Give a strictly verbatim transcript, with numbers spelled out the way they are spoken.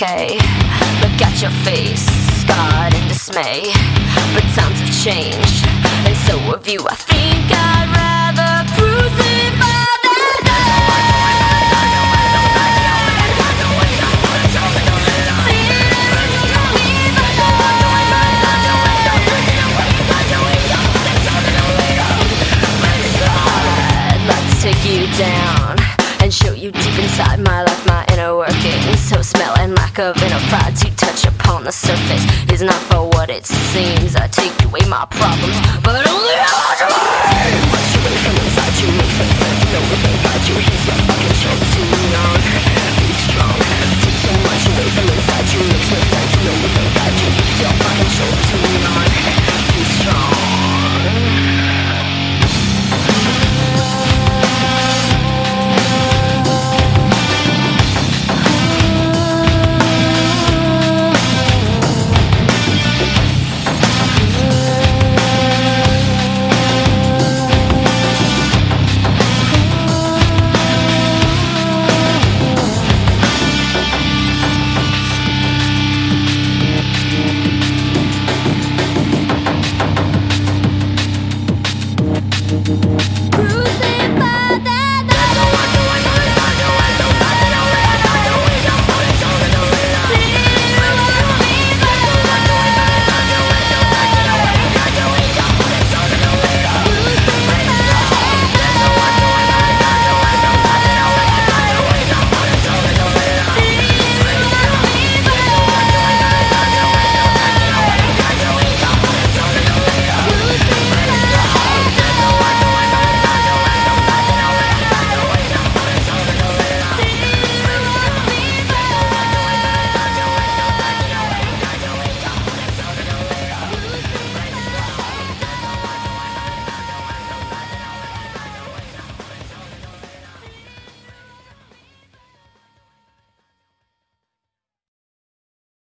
okay. Look at your face, scarred in dismay. But times have changed, and so have you. I think I'd rather crucify than I'd like to take you down and show you deep inside my life, my inner workings. So smell and lack of inner pride to touch upon the surface is not for what it seems. I take away my problems, but only how I dream. What you really feel inside you makes me